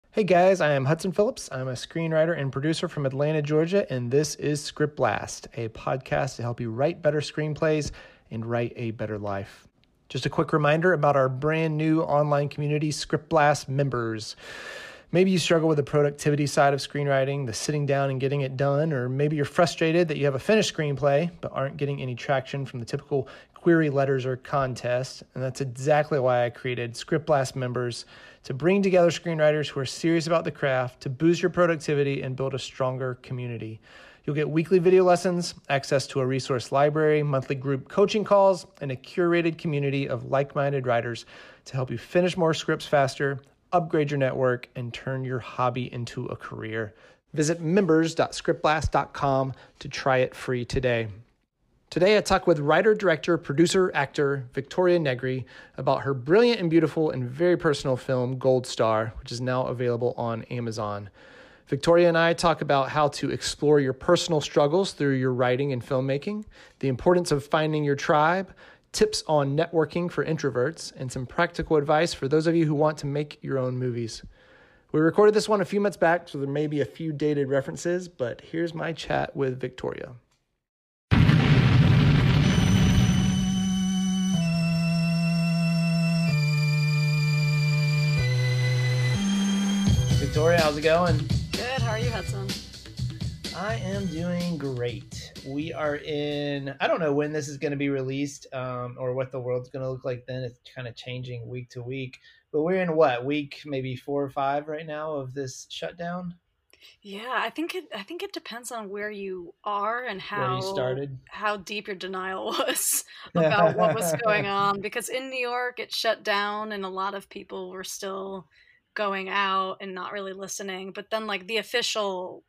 Hey guys, I am Hudson Phillips. I'm a screenwriter and producer from Atlanta, Georgia, and this is Script Blast, a podcast to help you write better screenplays and write a better life. Just a quick reminder about our brand new online community, Script Blast members. Maybe you struggle with the productivity side of screenwriting, the sitting down and getting it done, or maybe you're frustrated that you have a finished screenplay but aren't getting any traction from the typical query letters or contests. And that's exactly why I created Script Blast members to bring together screenwriters who are serious about the craft to boost your productivity and build a stronger community. You'll get weekly video lessons, access to a resource library, monthly group coaching calls, and a curated community of like-minded writers to help you finish more scripts faster, upgrade your network, and turn your hobby into a career. Visit members.scriptblast.com to try it free today. Today, I talk with writer, director, producer, actor Victoria Negri about her brilliant and beautiful and very personal film, Gold Star, which is now available on Amazon. Victoria and I talk about how to explore your personal struggles through your writing and filmmaking, the importance of finding your tribe, tips on networking for introverts, and some practical advice for those of you who want to make your own movies. We recorded this one a few months back, so there may be a few dated references, but here's my chat with Victoria. Victoria, how's it going? Good. How are you, Hudson? I am doing great. We are in, I don't know when this is going to be released or what the world's going to look like then. It's kind of changing week to week. But we're in what, week maybe 4 or 5 right now of this shutdown? Yeah, I think it depends on where you are and Where you how started? how deep your denial was about what was going on. Because in New York, it shut down, and a lot of people were still going out and not really listening. But then, like the official,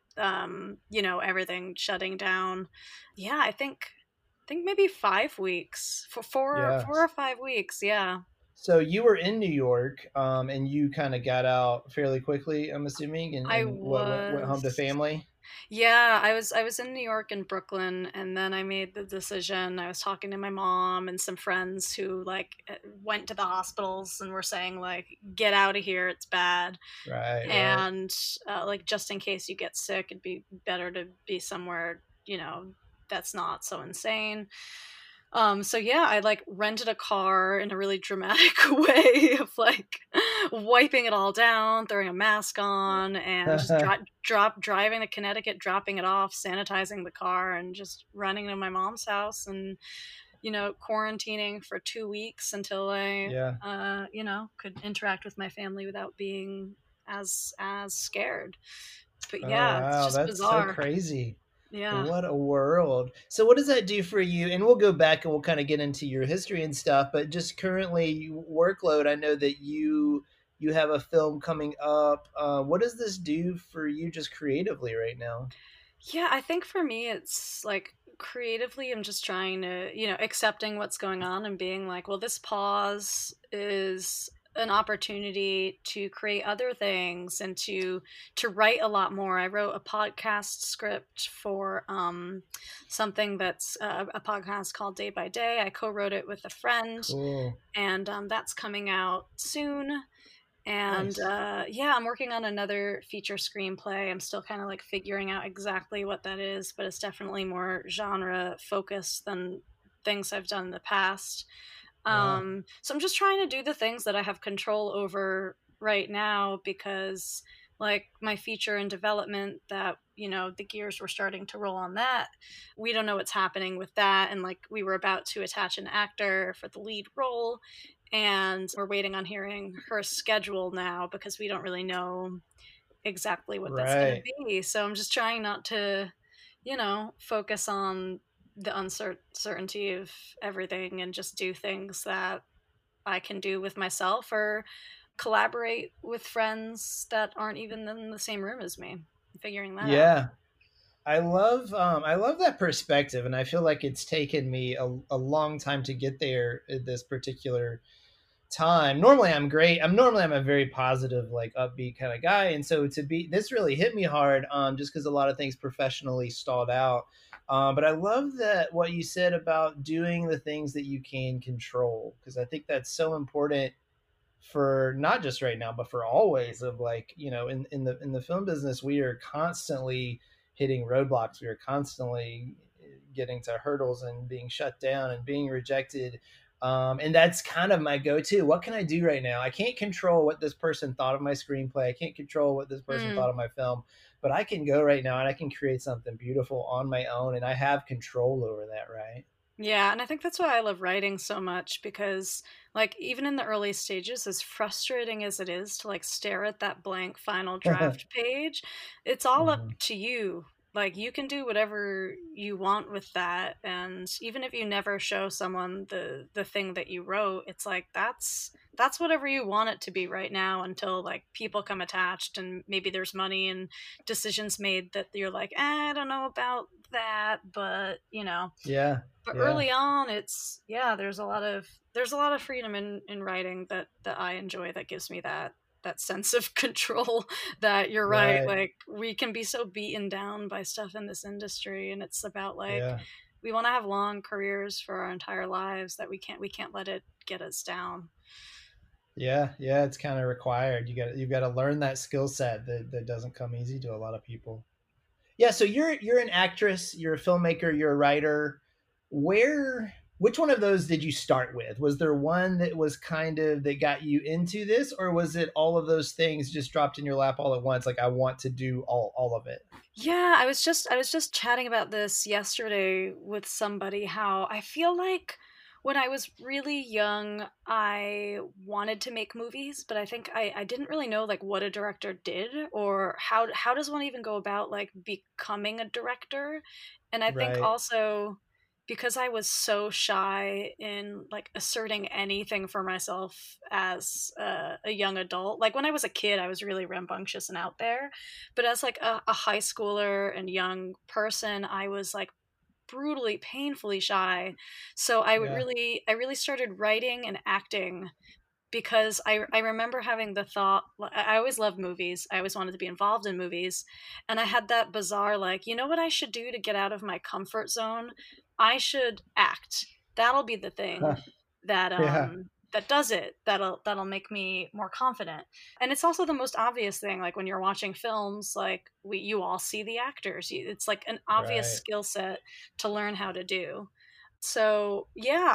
everything shutting down. Yeah, I think maybe 5 weeks for four Yeah. four or 5 weeks. Yeah. So you were in New York and you kind of got out fairly quickly, I'm assuming, and, I and what went home to was. family? Yeah, I was in New York and Brooklyn, and then I made the decision. I was talking to my mom and some friends who went to the hospitals and were saying like, "Get out of here, it's bad." Right, right. And like just in case you get sick, it'd be better to be somewhere, that's not so insane. So yeah, I like rented a car in a really dramatic way of like wiping it all down, throwing a mask on, and just driving to Connecticut, dropping it off, sanitizing the car, and just running to my mom's house and quarantining for 2 weeks until I Yeah. could interact with my family without being as scared. But Oh, yeah, it's wow. just That's so bizarre. crazy. Yeah. What a world. So what does that do for you? And we'll go back and we'll kind of get into your history and stuff, but just currently workload, I know that you have a film coming up. What does this do for you just creatively right now? Yeah, I think for me, it's like creatively, I'm just trying to, accepting what's going on and being like, well, this pause is an opportunity to create other things and to write a lot more. I wrote a podcast script for something that's a podcast called Day by Day. I co-wrote it with a friend, Cool. and that's coming out soon. And Nice. yeah, I'm working on another feature screenplay. I'm still kind of like figuring out exactly what that is, but it's definitely more genre focused than things I've done in the past. Yeah. So I'm just trying to do the things that I have control over right now because, like, my feature in development, that, the gears were starting to roll on that. We don't know what's happening with that. And, like, we were about to attach an actor for the lead role, and we're waiting on hearing her schedule now because we don't really know exactly what that's going Right. to be. So I'm just trying not to, focus on the uncertainty of everything and just do things that I can do with myself or collaborate with friends that aren't even in the same room as me. Figuring that out. Yeah. I love that perspective, and I feel like it's taken me a long time to get there at this particular time. Normally I'm great. I'm a very positive, like upbeat kind of guy. And so to be this really hit me hard, just because a lot of things professionally stalled out. But I love that what you said about doing the things that you can control, because I think that's so important for not just right now, but for always, of like, in the film business, we are constantly hitting roadblocks. We are constantly getting to hurdles and being shut down and being rejected. And that's kind of my go-to. What can I do right now? I can't control what this person thought of my screenplay. I can't control what this person Mm. thought of my film, but I can go right now and I can create something beautiful on my own, and I have control over that, right? Yeah, and I think that's why I love writing so much because, like, even in the early stages, as frustrating as it is to like stare at that blank final draft page, it's all up Mhm. to you. Like, you can do whatever you want with that, and even if you never show someone the thing that you wrote, it's like that's whatever you want it to be right now until like people come attached and maybe there's money and decisions made that you're like, I don't know about that, but Yeah, but yeah, early on it's yeah there's a lot of freedom in writing that I enjoy, that gives me that sense of control. That you're right, right, like we can be so beaten down by stuff in this industry, and it's about like yeah. we want to have long careers for our entire lives, that we can't let it get us down. Yeah, yeah, it's kind of required. You've got to learn that skill set that doesn't come easy to a lot of people. Yeah, so you're an actress, you're a filmmaker, you're a writer. Which one of those did you start with? Was there one that was kind of that got you into this, or was it all of those things just dropped in your lap all at once? Like, I want to do all of it. Yeah, I was just chatting about this yesterday with somebody, how I feel like when I was really young, I wanted to make movies, but I think I didn't really know like what a director did, or how does one even go about like becoming a director. And I think Right. also because I was so shy in like asserting anything for myself as a young adult. Like when I was a kid, I was really rambunctious and out there, but as like a high schooler and young person, I was like brutally, painfully shy. So Yeah. I really started writing and acting because I remember having the thought. I always loved movies. I always wanted to be involved in movies, and I had that bizarre like, you know what I should do to get out of my comfort zone? I should act. That'll be the thing that Yeah. that does it. That'll make me more confident. And it's also the most obvious thing. Like when you're watching films, like you all see the actors. It's like an obvious Right. skill set to learn how to do. So yeah,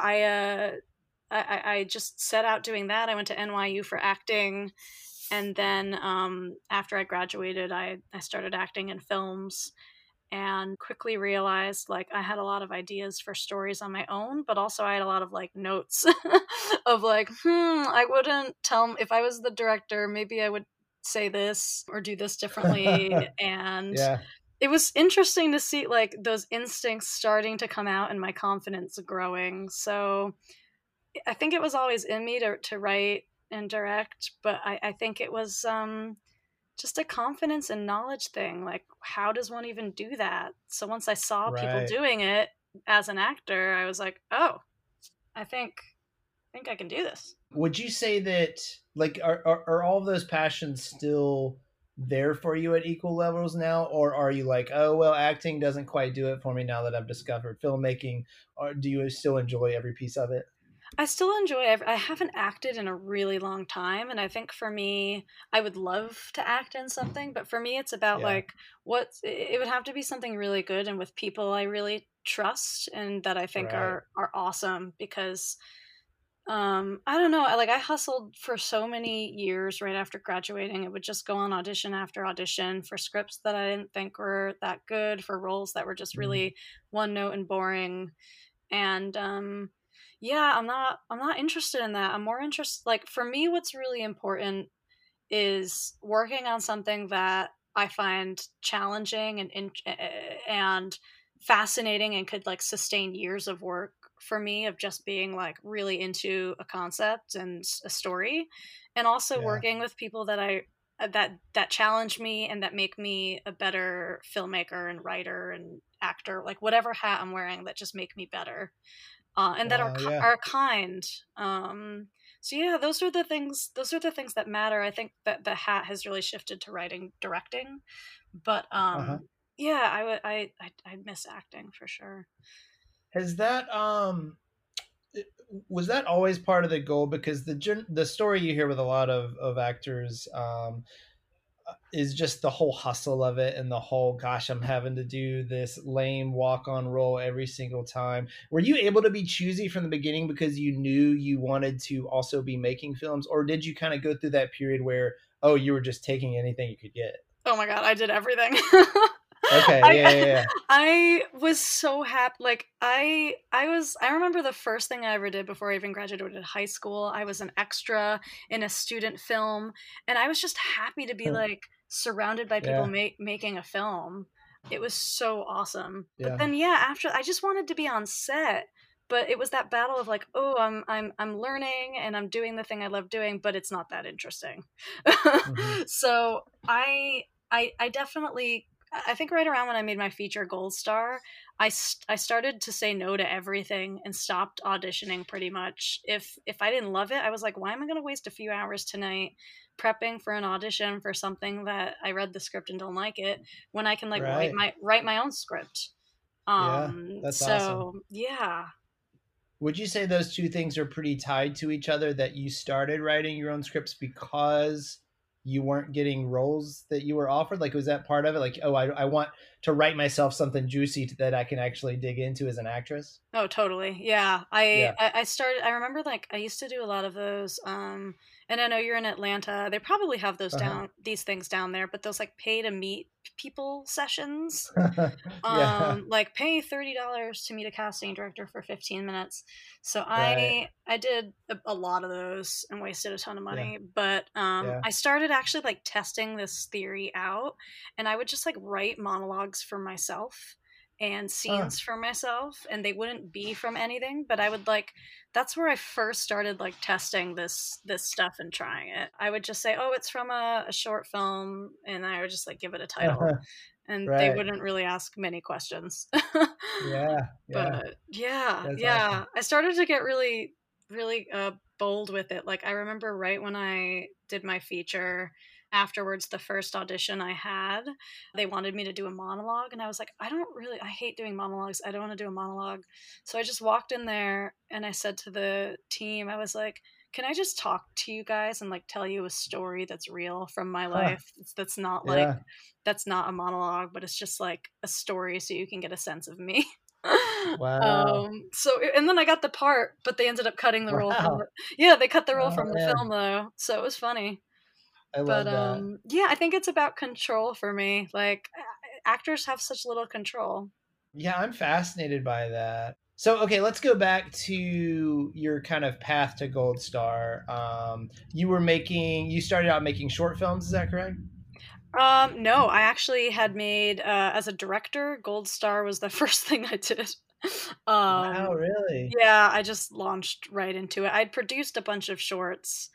I just set out doing that. I went to NYU for acting, and then after I graduated, I started acting in films, and quickly realized like I had a lot of ideas for stories on my own, but also I had a lot of like notes of like, I wouldn't tell if I was the director, maybe I would say this or do this differently. And Yeah. it was interesting to see like those instincts starting to come out and my confidence growing. So I think it was always in me to write and direct, but I think it was just a confidence and knowledge thing. Like, how does one even do that? So once I saw people Right. doing it as an actor, I was like, oh, I think I can do this. Would you say that, like, are all of those passions still there for you at equal levels now, or are you like, oh well, acting doesn't quite do it for me now that I've discovered filmmaking, or do you still enjoy every piece of it? I still enjoy I haven't acted in a really long time, and I think for me, I would love to act in something, but for me it's about Yeah. like what it would have to be something really good and with people I really trust and that I think Right. are awesome. Because I don't know, I hustled for so many years right after graduating. It would just go on audition after audition for scripts that I didn't think were that good, for roles that were just Mm. really one note and boring. And yeah, I'm not interested in that. I'm more interested, like for me what's really important is working on something that I find challenging and fascinating and could like sustain years of work for me, of just being like really into a concept and a story, and also Yeah. working with people that challenge me and that make me a better filmmaker and writer and actor, like whatever hat I'm wearing, that just make me better, and that Wow. Yeah. are kind. So yeah, those are the things that matter. I think that the hat has really shifted to writing, directing, but Uh huh. yeah, I would I miss acting for sure. Has that was that always part of the goal? Because the story you hear with a lot of actors is just the whole hustle of it, and the whole, gosh, I'm having to do this lame walk on role every single time. Were you able to be choosy from the beginning because you knew you wanted to also be making films, or did you kind of go through that period where, oh, you were just taking anything you could get? Oh my God, I did everything. Okay, I yeah. I was so happy. Like I remember the first thing I ever did before I even graduated high school. I was an extra in a student film, and I was just happy to be Yeah. like surrounded by people Yeah, making a film. It was so awesome. But yeah. then yeah, after I just wanted to be on set. But it was that battle of like, oh, I'm learning and I'm doing the thing I love doing, but it's not that interesting. Hmm. So I definitely, I think right around when I made my feature Gold Star, I started to say no to everything and stopped auditioning pretty much. If I didn't love it, I was like, why am I going to waste a few hours tonight prepping for an audition for something that I read the script and don't like it when I can like Right. write my own script. Yeah, that's awesome. So yeah. Would you say those two things are pretty tied to each other, that you started writing your own scripts because you weren't getting roles that you were offered? Like, was that part of it? Like, oh, I want to write myself something juicy that I can actually dig into as an actress? Oh, totally. Yeah. I, Yeah. I I started I remember like I used to do a lot of those and I know you're in Atlanta. They probably have Uh-huh. these things down there, but those like pay to meet people sessions. Yeah. Like pay $30 to meet a casting director for 15 minutes. So Right. I did a lot of those and wasted a ton of Yeah. money, but Yeah. I started actually like testing this theory out, and I would just like write monologues for myself and Huh. scenes for myself, and they wouldn't be from anything, but I would like, that's where I first started like testing this stuff and trying it. I would just say, oh, it's from a short film, and I would just like give it a title, and they Right. wouldn't really ask many questions. Yeah. Yeah. But yeah, That's yeah, awesome. I started to get really bold with it. Like I remember right when I did my feature afterwards, the first audition I had, they wanted me to do a monologue, and I was like, I hate doing monologues. I don't want to do a monologue. So I just walked in there and I said to the team, I was like, can I just talk to you guys and like tell you a story that's real from my Huh. life? That's not like, Yeah. that's not a monologue, but it's just like a story so you can get a sense of me. Wow. So and then I got the part, but they ended up cutting the role from Wow. the, yeah, they cut the role Oh from the man. film though, so it was funny. I But love that. yeah, I think it's about control for me. Like actors have such little control. Yeah, I'm fascinated by that. So, okay, let's go back to your kind of path to Gold Star. You started out making short films, is that correct? No, I actually had made as a director, Gold Star was the first thing I did. Wow, Um, really? yeah, I just launched right into it. I'd produced a bunch of shorts.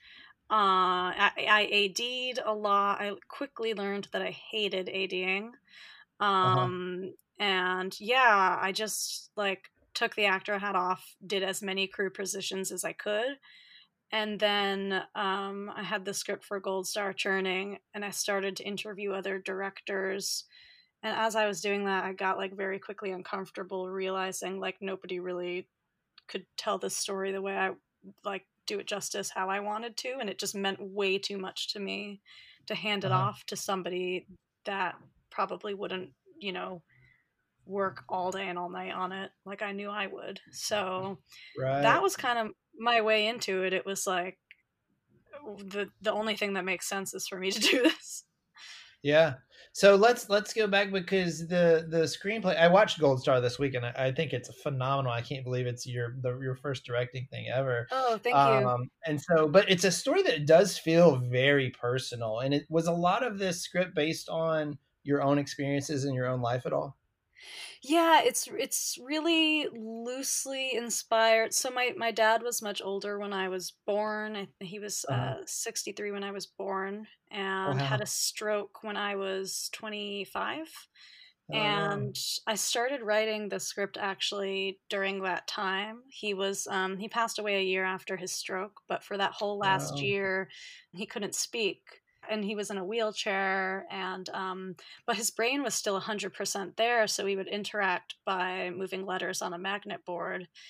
I AD'd a lot. I quickly learned that I hated ADing. Uh-huh. And yeah, I just like took the actor hat off, did as many crew positions as I could, and then I had the script for Gold Star churning, and I started to interview other directors. And as I was doing that, I got like very quickly uncomfortable, realizing like nobody really could tell this story the way I like do it justice how I wanted to, and it just meant way too much to me to hand it Uh-huh. off to somebody that probably wouldn't, you know, work all day and all night on it like I knew I would. So that Right. was kind of my way into it. It was like the only thing that makes sense is for me to do this. Yeah. So let's go back, because the screenplay, I watched Gold Star this week, and I think it's phenomenal. I can't believe it's your first directing thing ever. Oh, thank you. And so, but it's a story that does feel very personal. And it was a lot of this script based on your own experiences in your own life at all. Yeah, it's really loosely inspired. So my dad was much older when I was born. He was Uh-huh. 63 when I was born and had Wow. a stroke when I was 25. Oh no. And I started writing the script actually during that time. He passed away a year after his stroke, but for that whole last Oh. year, he couldn't speak. And he was in a wheelchair, and but his brain was still 100% there, so we would interact by moving letters on a magnet board.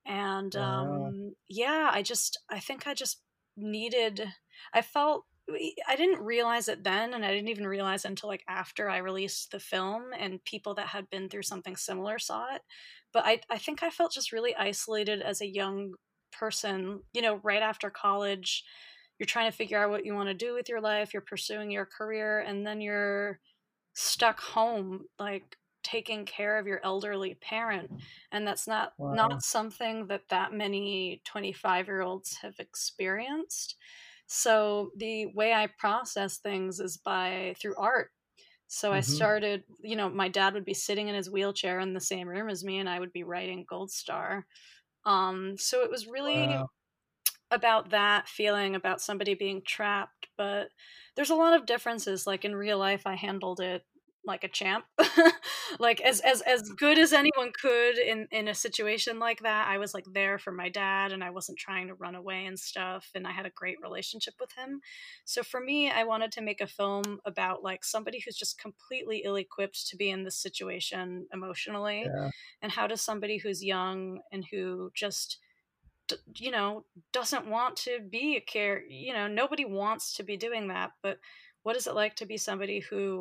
And Wow. yeah, I think I just needed, I felt, I didn't realize it then, and I didn't even realize it until like after I released the film and people that had been through something similar saw it. But I think I felt just really isolated as a young person, you know, right after college. You're trying to figure out what you want to do with your life, you're pursuing your career, and then you're stuck home, like taking care of your elderly parent, and that's not Wow. something that that many 25-year-olds have experienced. So the way I process things is by through art. So I Hmm. started, you know, my dad would be sitting in his wheelchair in the same room as me, and I would be writing Gold Star. So it was really Wow. about that feeling about somebody being trapped, but there's a lot of differences. Like in real life, I handled it like a champ. Like as good as anyone could in a situation like that. I was like there for my dad, and I wasn't trying to run away and stuff, and I had a great relationship with him. So for me, I wanted to make a film about like somebody who's just completely ill-equipped to be in this situation emotionally, Yeah. and how does somebody who's young and who just you know, doesn't want to be a care, you know, nobody wants to be doing that, but what is it like to be somebody who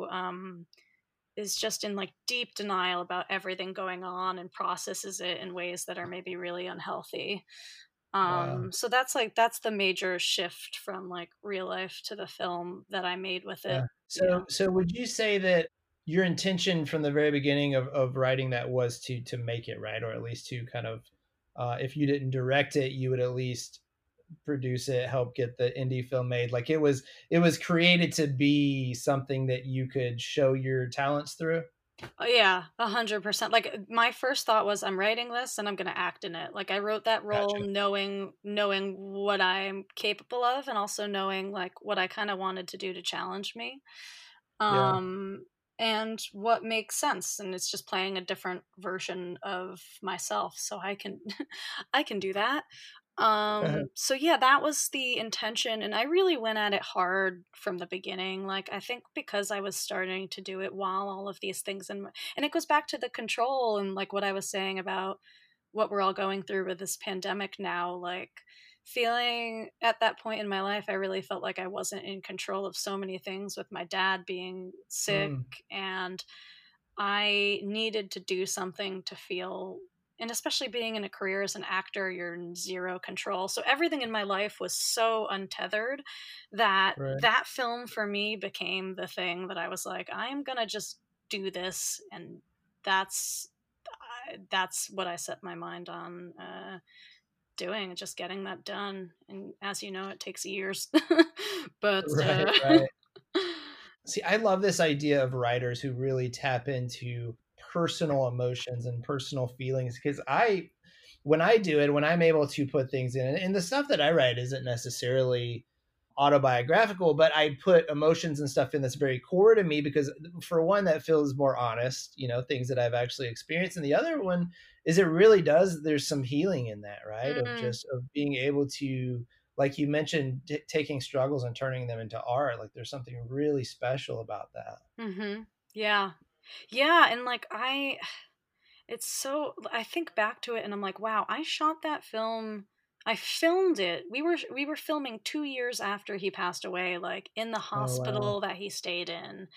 is just in like deep denial about everything going on and processes it in ways that are maybe really unhealthy. Wow. So that's like that's the major shift from like real life to the film that I made with it. Yeah. Yeah. So would you say that your intention from the very beginning of writing that was to make it, right? Or at least to kind of, if you didn't direct it, you would at least produce it, help get the indie film made. Like it was created to be something that you could show your talents through. Oh, yeah, 100%. Like my first thought was I'm writing this and I'm going to act in it. Like I wrote that role Gotcha. knowing what I'm capable of, and also knowing like what I kind of wanted to do to challenge me. Yeah. Um and what makes sense, and it's just playing a different version of myself, so I can I can do that. So yeah, that was the intention, and I really went at it hard from the beginning. Like I think because I was starting to do it while all of these things and it goes back to the control and like what I was saying about what we're all going through with this pandemic now, like feeling at that point in my life I really felt like I wasn't in control of so many things with my dad being sick, Mm, and I needed to do something to feel, and especially being in a career as an actor, you're in zero control. So everything in my life was so untethered that right. that film for me became the thing that I was like, I am going to just do this. And that's, that's what I set my mind on doing, just getting that done. And as you know, it takes years, but, Right, right. See, I love this idea of writers who really tap into personal emotions and personal feelings because when I do it, when I'm able to put things in, and the stuff that I write isn't necessarily autobiographical, but I put emotions and stuff in that's very core to me because, for one, that feels more honest, things that I've actually experienced. And the other one is it really does, there's some healing in that, right? Of mm, just of being able to, like you mentioned, taking struggles and turning them into art. Like there's something really special about that. mm-hmm. Yeah. Yeah, and like it's so I think back to it and I'm like, wow, I shot that film. I filmed it. We were filming 2 years after he passed away, like in the Oh, wow. hospital that he stayed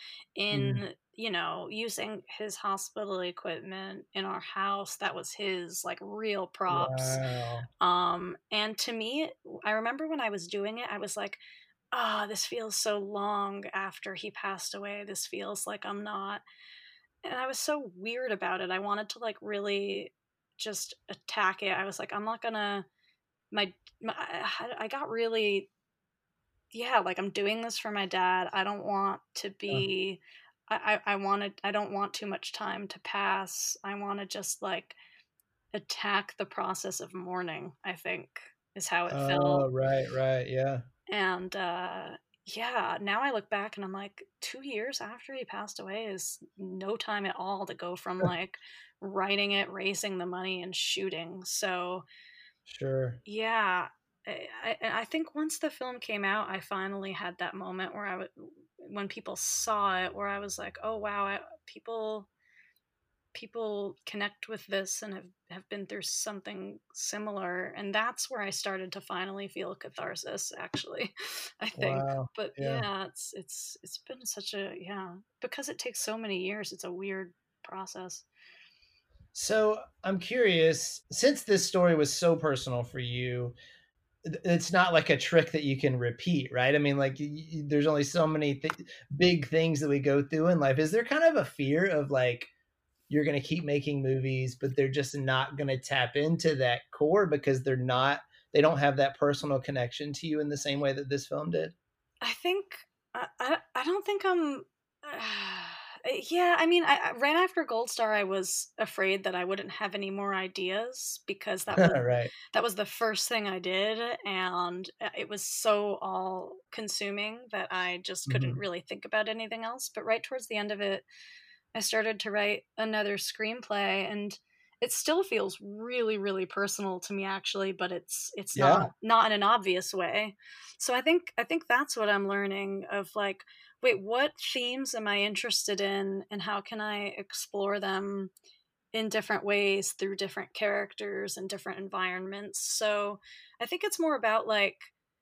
Mm, in, you know, using his hospital equipment in our house that was his like real props. wow. And to me, I remember when I was doing it, I was like, ah, this feels so long after he passed away. This feels like I'm not, and I was so weird about it. I wanted to like really just attack it. I was like, I'm not gonna my I got really, yeah, like I'm doing this for my dad. I don't want to Uh, be I wanted I don't want too much time to pass. I want to just like attack the process of mourning, I think is how it felt. oh, right, right. Yeah. And yeah, now I look back and I'm like, 2 years after he passed away is no time at all to go from like writing it, raising the money, and shooting. So Sure. yeah, I think once the film came out, I finally had that moment where when people saw it, where I was like, oh wow, people people connect with this and have been through something similar, and that's where I started to finally feel catharsis, actually. I think. Wow. But Yeah. yeah, it's been such a, yeah, because it takes so many years, it's a weird process. So I'm curious, since this story was so personal for you, it's not like a trick that you can repeat, right? I mean, like there's only so many big things that we go through in life. Is there kind of a fear of like you're going to keep making movies, but they're just not going to tap into that core because they don't have that personal connection to you in the same way that this film did? I think I don't think I'm. Yeah, I mean, right after Gold Star, I was afraid that I wouldn't have any more ideas because Right. that was the first thing I did, and it was so all consuming that I just couldn't Hmm. really think about anything else. But right towards the end of it, I started to write another screenplay, and it still feels really, really personal to me, actually, but it's Yeah. not in an obvious way. So I think that's what I'm learning of, like, wait, what themes am I interested in, and how can I explore them in different ways through different characters and different environments. So I think it's more about, like,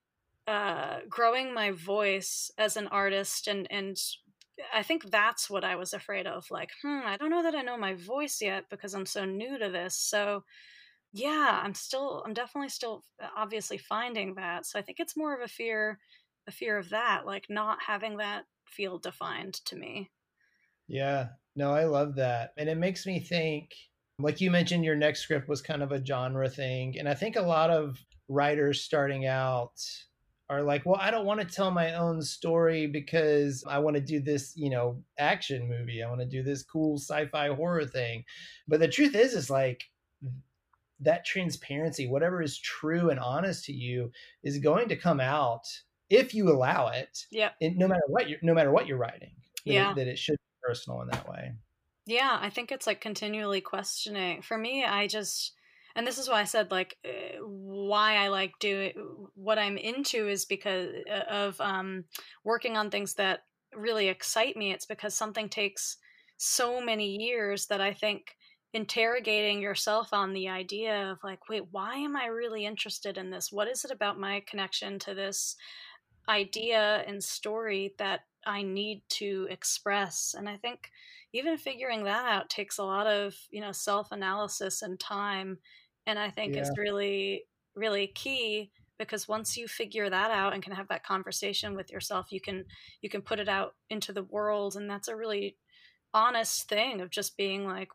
growing my voice as an artist, and I think that's what I was afraid of. Like, I don't know that I know my voice yet because I'm so new to this. So yeah, I'm definitely still obviously finding that. So I think it's more of a fear of that, like not having that feel defined to me. Yeah. No, I love that. And it makes me think, like you mentioned, your next script was kind of a genre thing. And I think a lot of writers starting out are like, well, I don't want to tell my own story because I want to do this, action movie. I want to do this cool sci-fi horror thing. But the truth is like that transparency, whatever is true and honest to you, is going to come out if you allow it. Yep. And no matter what you're writing, that Yeah. it should be personal in that way. Yeah, I think it's like continually questioning. For me, I just, and this is why I said, like, why I like doing what I'm into is because of working on things that really excite me. It's because something takes so many years that I think interrogating yourself on the idea of, like, wait, why am I really interested in this? What is it about my connection to this idea and story that I need to express? And I think even figuring that out takes a lot of, self-analysis and time. And I think Yeah. it's really, really key, because once you figure that out and can have that conversation with yourself, you can put it out into the world. And that's a really honest thing of just being like,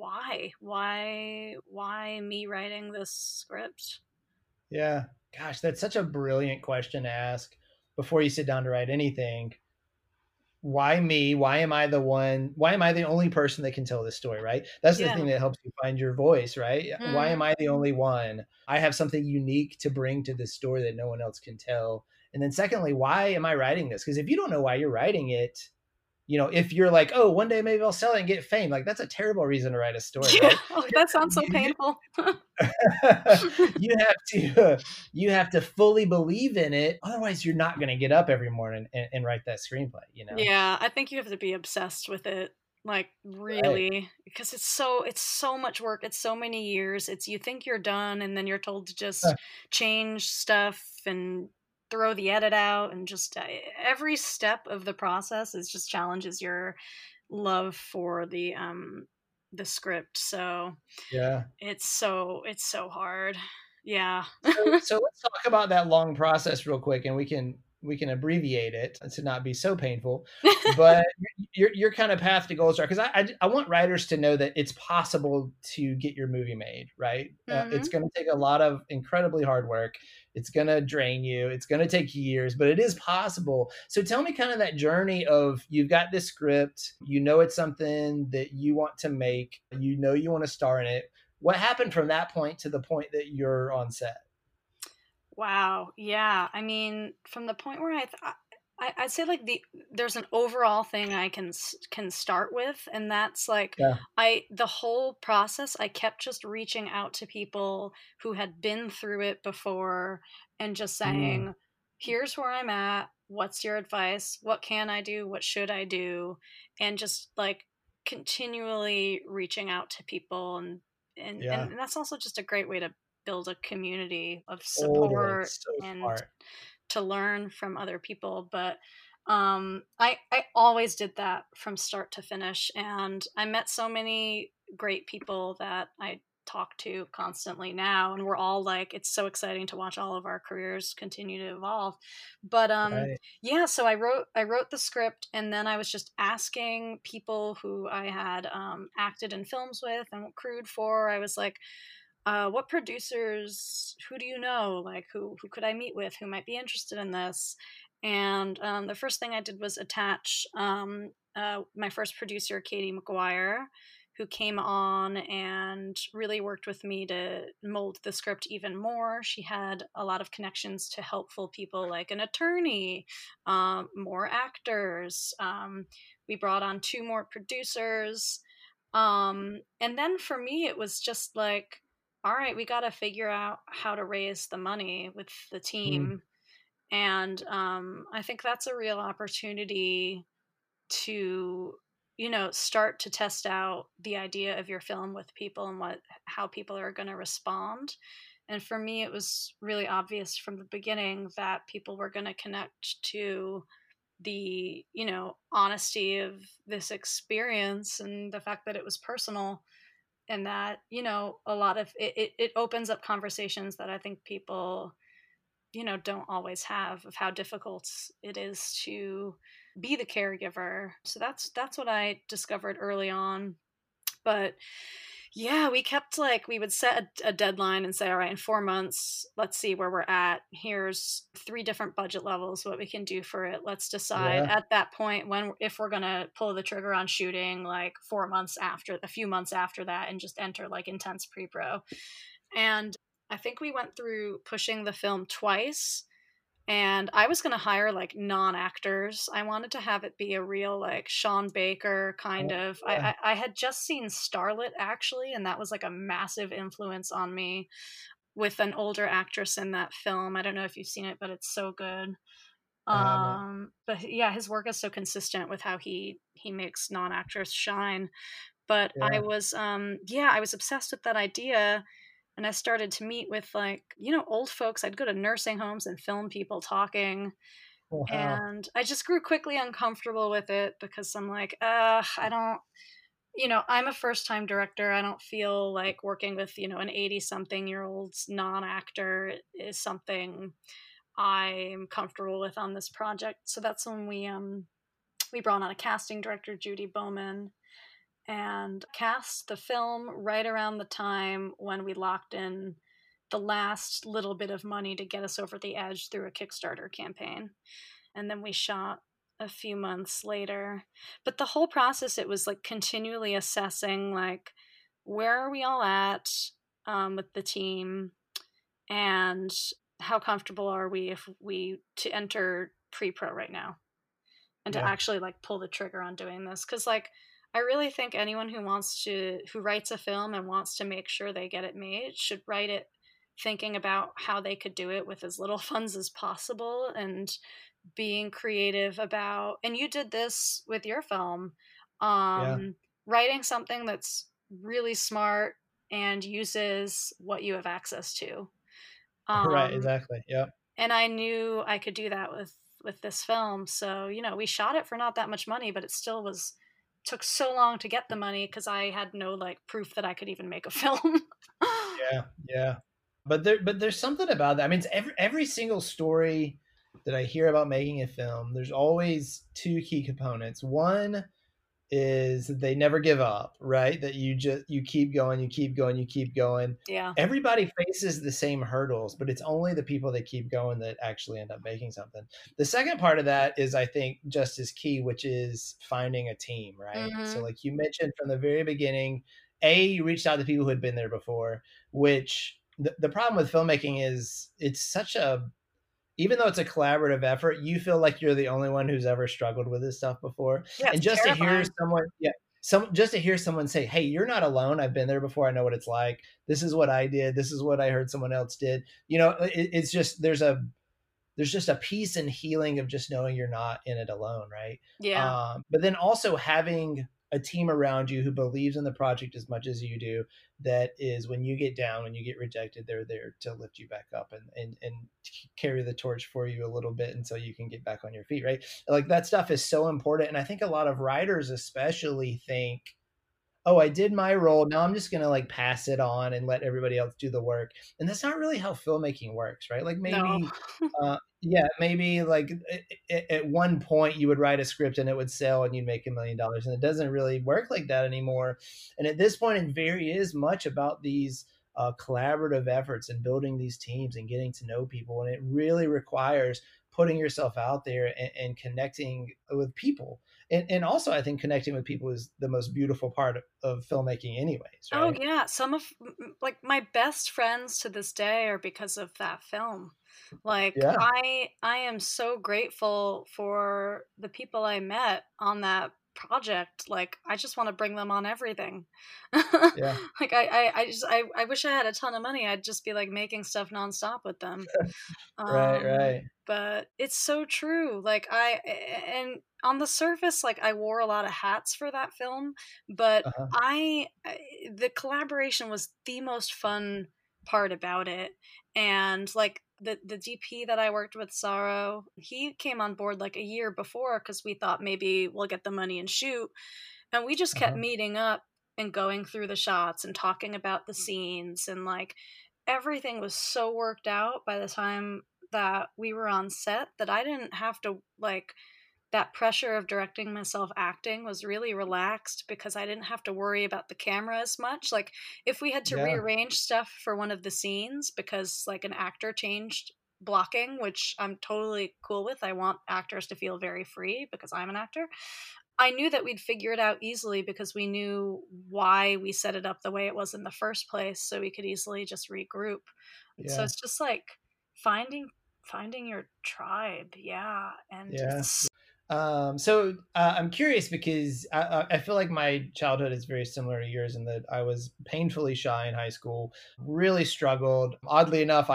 why me writing this script? Yeah. Gosh, that's such a brilliant question to ask before you sit down to write anything. Why me? Why am I the one? Why am I the only person that can tell this story, right? That's the Yeah. thing that helps you find your voice, right? Why am Hmm. I the only one? I have something unique to bring to this story that no one else can tell. And then secondly, why am I writing this? Because if you don't know why you're writing it, if you're like, oh, one day maybe I'll sell it and get fame, like that's a terrible reason to write a story, Yeah. right? Oh, that sounds so You, painful. you have to fully believe in it. Otherwise, you're not going to get up every morning and write that screenplay. Yeah, I think you have to be obsessed with it, like, Right. really, because it's so much work, it's so many years. It's, you think you're done, and then you're told to just change stuff and throw the edit out, and just every step of the process is just challenges your love for the script. So Yeah. it's so hard. Yeah. So let's talk about that long process real quick, and we can abbreviate it to not be so painful. But your kind of path to Gold Star, because I want writers to know that it's possible to get your movie made, right? It's Mhm. going to take a lot of incredibly hard work. It's going to drain you. It's going to take years, but it is possible. So tell me kind of that journey of you've got this script, it's something that you want to make, you want to star in it. What happened from that point to the point that you're on set? Wow. Yeah. I mean, from the point where I'd say, like, there's an overall thing I can start with, and that's like, Yeah. the whole process I kept just reaching out to people who had been through it before, and just Mm. saying, "Here's where I'm at. What's your advice? What can I do? What should I do?" And just, like, continually reaching out to people, Yeah, and that's also just a great way to build a community of totally. support So and smart. to learn from other people. But I always did that from start to finish, and I met so many great people that I talk to constantly now, and we're all like, it's so exciting to watch all of our careers continue to evolve. But Right. yeah, so I wrote the script, and then I was just asking people who I had acted in films with and crewed for. I was like, what producers, who do you know, like who could I meet with, who might be interested in this? And the first thing I did was attach my first producer, Katie McGuire, who came on and really worked with me to mold the script even more. She had a lot of connections to helpful people like an attorney, more actors. We brought on two more producers. And then for me, it was just like, all right, we got to figure out how to raise the money with the Mm, team. And I think that's a real opportunity to, start to test out the idea of your film with people and how people are going to respond. And for me, it was really obvious from the beginning that people were going to connect to the, honesty of this experience and the fact that it was personal, and that, a lot of it opens up conversations that I think people, don't always have, of how difficult it is to be the caregiver. So that's what I discovered early on. But yeah, we kept, like, we would set a deadline and say, all right, in 4 months, let's see where we're at. Here's three different budget levels, what we can do for it. Let's decide yeah. at that point when, if we're going to pull the trigger on shooting, like 4 months after, a few months after that, and just enter like intense pre-pro. And I think we went through pushing the film twice, and I was gonna hire, like, non-actors. I wanted to have it be a real, like, Sean Baker kind Oh, of. yeah. I had just seen Starlet, actually, and that was, like, a massive influence on me, with an older actress in that film. I don't know if you've seen it, but it's so good. I haven't. But yeah, his work is so consistent with how he makes non-actors shine. But I Yeah. was, yeah, I was obsessed with that idea, and I started to meet with, like, old folks. I'd go to nursing homes and film people talking, Wow. and I just grew quickly uncomfortable with it because I'm like, I don't, I'm a first time director. I don't feel like working with, an 80 something year old non actor is something I'm comfortable with on this project. So that's when we brought on a casting director, Judy Bowman, and cast the film right around the time when we locked in the last little bit of money to get us over the edge through a Kickstarter campaign. And then we shot a few months later. But the whole process, it was like continually assessing, like, where are we all at with the team, and how comfortable are we if we to enter pre-pro right now, and to Yeah. actually, like, pull the trigger on doing this. Because, like, I really think anyone who writes a film and wants to make sure they get it made should write it thinking about how they could do it with as little funds as possible, and being creative about, and you did this with your film, Yeah. um writing something that's really smart and uses what you have access to. Right. um Exactly. Yep. and I knew I could do that with this film. So, we shot it for not that much money, but it still was took so long to get the money because I had no, like, proof that I could even make a film. Yeah. Yeah. But there's something about that. I mean, it's every single story that I hear about making a film, there's always two key components. One is that they never give up, right? That you keep going, you keep going, you keep going. Yeah. Everybody faces the same hurdles, but it's only the people that keep going that actually end up making something. The second part of that is, I think, just as key, which is finding a team, right? So, Hmm. like you mentioned from the very beginning, you reached out to people who had been there before, which the problem with filmmaking is it's such a, even though it's a collaborative effort, you feel like you're the only one who's ever struggled with this stuff before. Yeah, And it's just to hear terrifying. someone, yeah, just to hear someone say, "Hey, you're not alone. I've been there before. I know what it's like. This is what I did. This is what I heard someone else did." It's just there's just a peace and healing of just knowing you're not in it alone, right? Yeah. But then also having a team around you who believes in the project as much as you do, that is, when you get down, when you get rejected, they're there to lift you back up and carry the torch for you a little bit until you can get back on your feet, right? Like that stuff is so important. And I think a lot of writers especially think, oh, I did my role. Now I'm just going to like pass it on and let everybody else do the work. And that's not really how filmmaking works, right? Like No. maybe, yeah, maybe like at one point you would write a script and it would sell and you'd make $1 million. And it doesn't really work like that anymore. And at this point, it very is much about these collaborative efforts and building these teams and getting to know people. And it really requires putting yourself out there and connecting with people. And also, I think connecting with people is the most beautiful part of filmmaking anyways, Oh right? yeah, some of like my best friends to this day are because of that film. Like Yeah, I am so grateful for the people I met on that project. Like I just want to bring them on everything. yeah, Like I wish I had a ton of money. I'd just be like making stuff nonstop with them. right, Um, right. but it's so true. Like and on the surface, like I wore a lot of hats for that film, but Uh-huh. the collaboration was the most fun part about it. And like the DP that I worked with, Sorrow, he came on board like a year before because we thought maybe we'll get the money and shoot. And we just kept Uh-huh. meeting up and going through the shots and talking about the scenes, and like everything was so worked out by the time that we were on set that I didn't have to like that pressure of directing myself acting was really relaxed because I didn't have to worry about the camera as much. Like if we had to Yeah. rearrange stuff for one of the scenes because like an actor changed blocking, which I'm totally cool with. I want actors to feel very free because I'm an actor. I knew that we'd figure it out easily because we knew why we set it up the way it was in the first place, so we could easily just regroup. So Yeah. it's just like finding your tribe, yeah, and Yeah. it's I'm curious because I feel like my childhood is very similar to yours in that I was painfully shy in high school, really struggled. Oddly enough,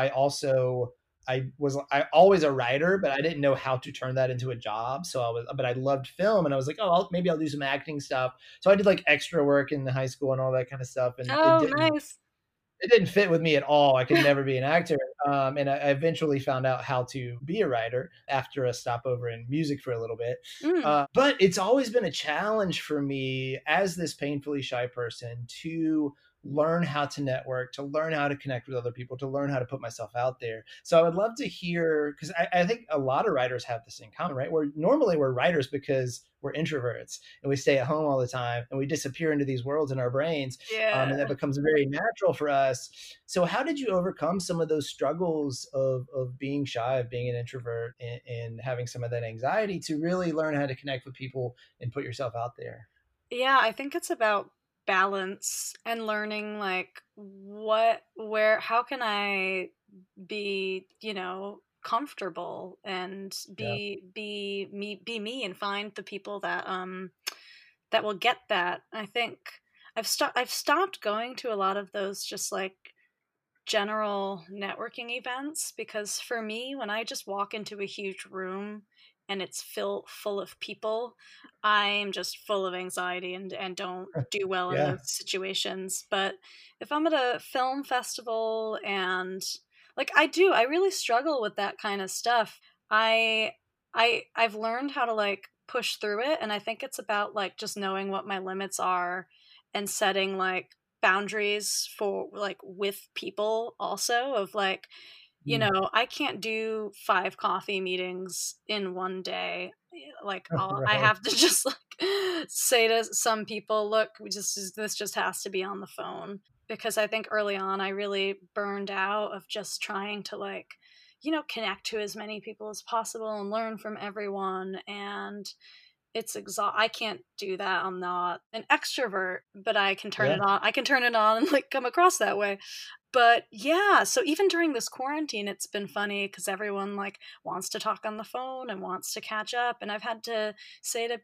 I always a writer, but I didn't know how to turn that into a job. But I loved film, and I was like, oh, maybe I'll do some acting stuff. So I did like extra work in high school and all that kind of stuff, and oh nice. it didn't fit with me at all. I could never be an actor. And I eventually found out how to be a writer after a stopover in music for a little bit. Mm, But it's always been a challenge for me as this painfully shy person to learn how to network, to learn how to connect with other people, to learn how to put myself out there. So I would love to hear, because I think a lot of writers have this in common, right? We're writers because we're introverts and we stay at home all the time and we disappear into these worlds in our brains. yeah. And that becomes very natural for us. So how did you overcome some of those struggles of being shy, of being an introvert, and having some of that anxiety to really learn how to connect with people and put yourself out there? Yeah, I think it's about balance and learning like how can I be, comfortable and Yeah. be me and find the people that will get that. I think I've stopped going to a lot of those just like general networking events because for me when I just walk into a huge room and it's full of people, I'm just full of anxiety and don't do well in Yeah. those situations. But if I'm at a film festival and like I really struggle with that kind of stuff. I've learned how to like push through it, and I think it's about like just knowing what my limits are and setting like boundaries for like with people also of like, Mm. I can't do 5 coffee meetings in one day. Like I Right. have to just like say to some people, look, this just has to be on the phone because I think early on I really burned out of just trying to like, connect to as many people as possible and learn from everyone, and I can't do that. I'm not an extrovert, but I can turn Yeah. it on. I can turn it on and like come across that way. But yeah, so even during this quarantine, it's been funny because everyone like wants to talk on the phone and wants to catch up, and I've had to say to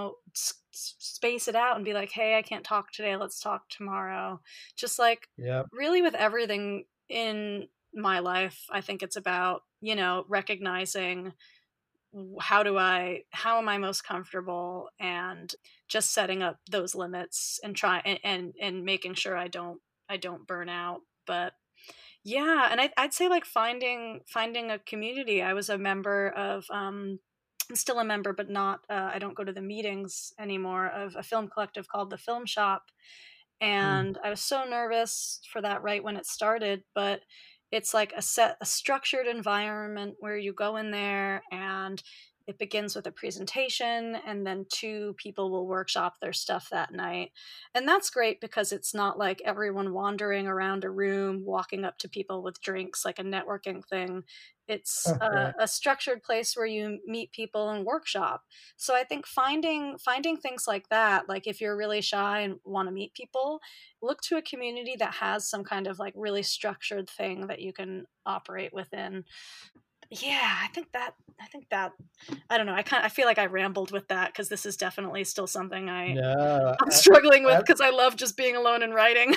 space it out and be like, hey, I can't talk today. Let's talk tomorrow. Just like Yeah. really with everything in my life, I think it's about recognizing how am I most comfortable, and just setting up those limits and try and making sure I don't burn out. But yeah, and I'd say like finding a community. I was a member of I'm still a member, but not I don't go to the meetings anymore, of a film collective called the Film Shop. Mm. And I was so nervous for that right when it started, but it's like a structured environment where you go in there, and it begins with a presentation, and then two people will workshop their stuff that night. And that's great because it's not like everyone wandering around a room walking up to people with drinks like a networking thing. It's Right. a structured place where you meet people and workshop. So I think finding things like that, like if you're really shy and want to meet people, look to a community that has some kind of like really structured thing that you can operate within. Yeah, I think that I don't know. I feel like I rambled with that because this is definitely still something No, I'm struggling with I, because I love just being alone and writing.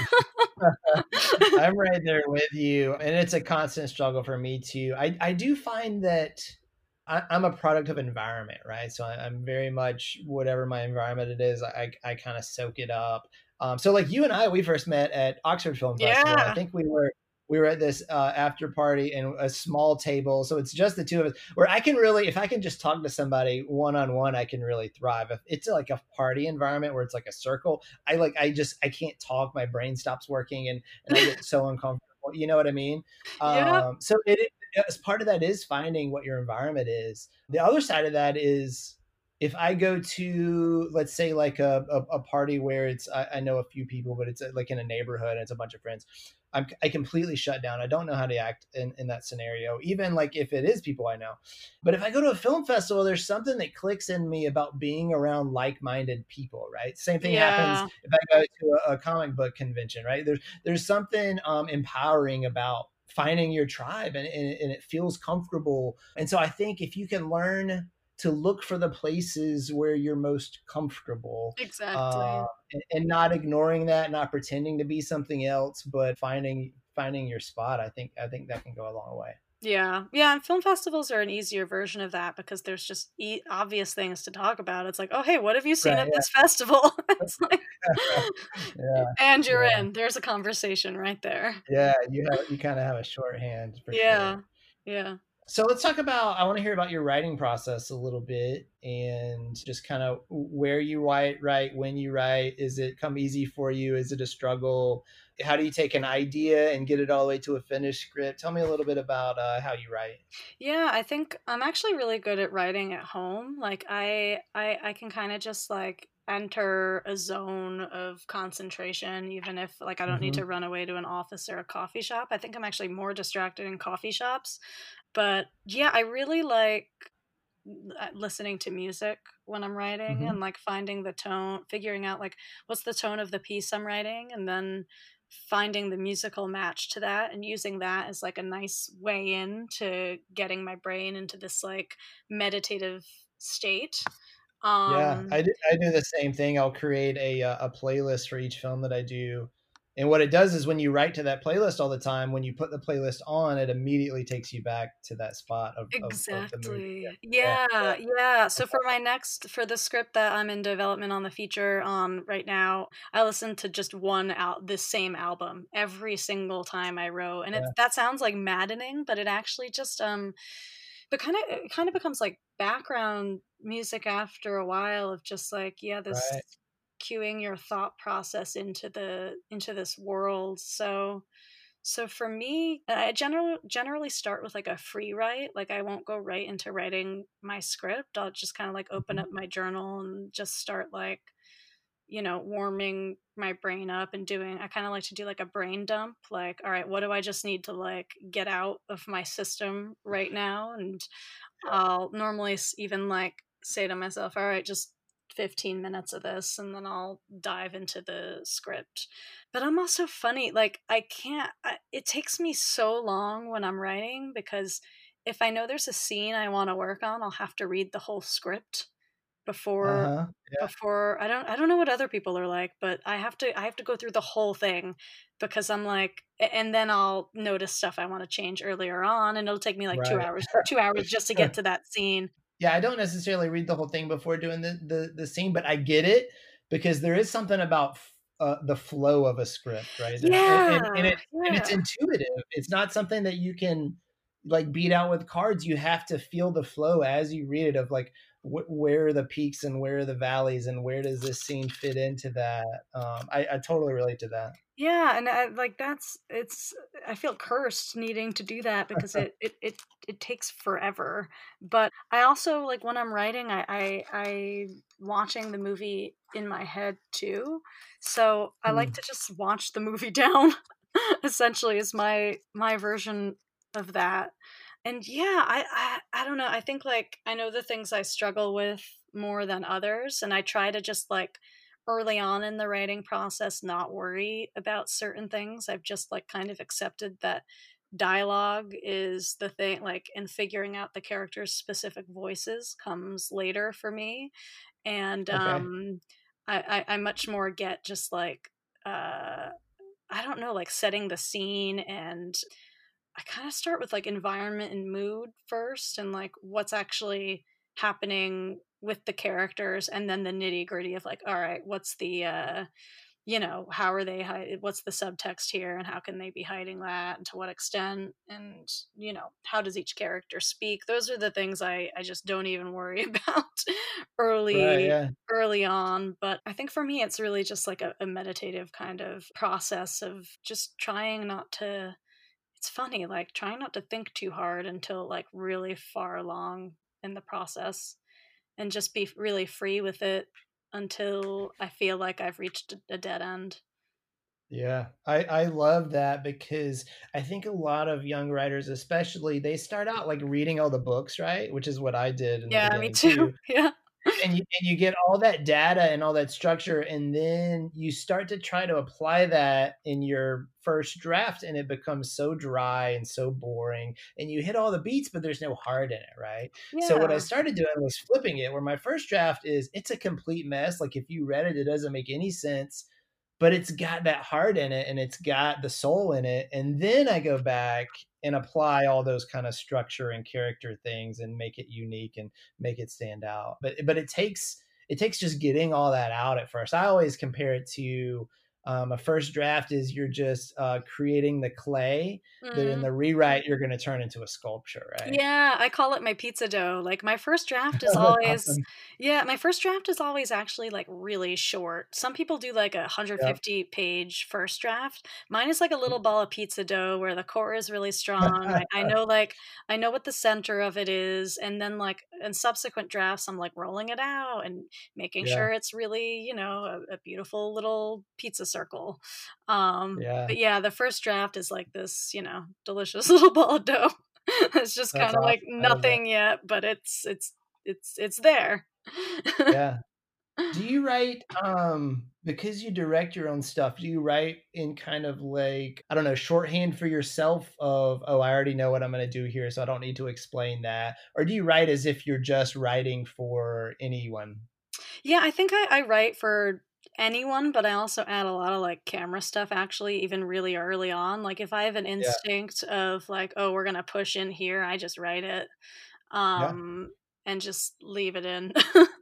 I'm right there with you, and it's a constant struggle for me too. I do find that I'm a product of environment, right? So I'm very much whatever my environment it is, I kind of soak it up. So like you and I, we first met at Oxford Film Festival. I Yeah. think we were at this after party in a small table, so it's just the two of us. Where I can really, if I can just talk to somebody one on one, I can really thrive. If it's like a party environment where it's like a circle, I can't talk. My brain stops working, and I get so uncomfortable. You know what I mean? Yep. So it as part of that is finding what your environment is. The other side of that is if I go to, let's say, like a party where I know a few people, but it's like in a neighborhood and it's a bunch of friends, I completely shut down. I don't know how to act in that scenario, even like if it is people I know. But if I go to a film festival, there's something that clicks in me about being around like-minded people, right? Same thing happens Yeah. if I go to a comic book convention, right? There's something empowering about finding your tribe, and it feels comfortable. And so I think if you can learn to look for the places where you're most comfortable, uh, Exactly. and not ignoring that, not pretending to be something else, but finding your spot. I think that can go a long way. Yeah. Yeah, and film festivals are an easier version of that because there's just obvious things to talk about. It's like, "Oh, hey, what have you seen Right. at this festival?" It's like Yeah. Yeah. and you're Yeah. in. There's a conversation right there. Yeah. You kind of have a shorthand for sure. Yeah. Yeah. So let's talk about, I want to hear about your writing process a little bit, and just kind of where you write, when you write. Is it come easy for you? Is it a struggle? How do you take an idea and get it all the way to a finished script? Tell me a little bit about how you write. Yeah, I think I'm actually really good at writing at home. Like I can kind of just like enter a zone of concentration even if like I don't need Hmm. to run away to an office or a coffee shop. I think I'm actually more distracted in coffee shops. But yeah, I really like listening to music when I'm writing, Hmm. and like finding the tone, figuring out like what's the tone of the piece I'm writing, and then finding the musical match to that and using that as like a nice way in to getting my brain into this like meditative state. Yeah, Um I do the same thing. I'll create a playlist for each film that I do. And what it does is when you write to that playlist all the time, when you put the playlist on, it immediately takes you back to that spot of the movie. Exactly. Yeah. Yeah, yeah. So for the script that I'm in development on the feature on right now, I listen to just this same album every single time I wrote. And Yeah. that sounds like maddening, but it actually just but it kind of becomes like background music after a while of just like, yeah, Right. this cueing your thought process into this world. So for me, I generally start with like a free write. Like I won't go right into writing my script. I'll just kind of like open Mhm. up my journal and just start like, warming my brain up and doing I kind of like to do like a brain dump. Like, all right, what do I just need to like get out of my system right now? And I'll normally even like say to myself, all right, just 15 minutes of this, and then I'll dive into the script. But I'm also funny, like, it takes me so long when I'm writing because if I know there's a scene I want to work on, I'll have to read the whole script before Uh-huh. Yeah. I don't know what other people are like, but I have to go through the whole thing because I'm like and then I'll notice stuff I want to change earlier on, and it'll take me like Right. 2 hours just to get to that scene. Yeah, I don't necessarily read the whole thing before doing the scene, but I get it because there is something about the flow of a script, right? Yeah, And it's yeah. intuitive. It's not something that you can like beat out with cards. You have to feel the flow as you read it of like where are the peaks and where are the valleys and where does this scene fit into that. I totally relate to that. Yeah, and like it's I feel cursed needing to do that because it takes forever. But I also like when I'm writing, I watching the movie in my head too. So I like Hmm. to just watch the movie down. Essentially, is my version of that. And yeah, I don't know. I think like I know the things I struggle with more than others, and I try to just like early on in the writing process not worry about certain things. I've just like kind of accepted that dialogue is the thing, like, and figuring out the characters' specific voices comes later for me. And Okay. I much more get just like uh I don't know, like setting the scene, and I kind of start with like environment and mood first and like what's actually happening with the characters, and then the nitty gritty of like, all right, what's the how are they what's the subtext here, and how can they be hiding that, and to what extent, and how does each character speak. Those are the things I just don't even worry about Right. early Yeah. early on. But I think for me it's really just like a meditative kind of process of just trying not to, it's funny, like trying not to think too hard until like really far along in the process, and just be really free with it until I feel like I've reached a dead end. Yeah, I love that because I think a lot of young writers, especially, they start out like reading all the books, right? Which is what I did in the Yeah, me beginning too. too. Yeah. And you get all that data and all that structure, and then you start to try to apply that in your first draft, and it becomes so dry and so boring. And you hit all the beats, but there's no heart in it, right? So what I Yeah. started doing was flipping it, where my first draft is it's a complete mess. Like if you read it, it doesn't make any sense, but it's got that heart in it and it's got the soul in it. And then I go back and apply all those kind of structure and character things and make it unique and make it stand out. But it takes just getting all that out at first. I always compare it to a first draft is you're just creating the clay that in Mhm. the rewrite you're going to turn into a sculpture, right? Yeah, I call it my pizza dough. Like my first draft is Oh, that's always awesome. yeah, my first draft is always actually like really short. Some people do like a Yep. 150 page first draft. Mine is like a little ball of pizza dough where the core is really strong. I know like I know what the center of it is, and then like in subsequent drafts I'm like rolling it out and making Yeah. sure it's really, a beautiful little pizza circle. Yeah. But yeah, the first draft is like this, delicious little ball of dough. It's just That's kinda like awesome. I love that. nothing yet, but it's there. Yeah. Do you write, because you direct your own stuff, do you write in kind of like, I don't know, shorthand for yourself of, "Oh, I already know what I'm gonna do here, so I don't need to explain that," or do you write as if you're just writing for anyone? Yeah, I think I write for anyone, but I also add a lot of, like, camera stuff actually even really early on. Like, if I have an Yeah, instinct of like, "Oh, we're gonna push in here," I just write it, yeah, and just leave it in,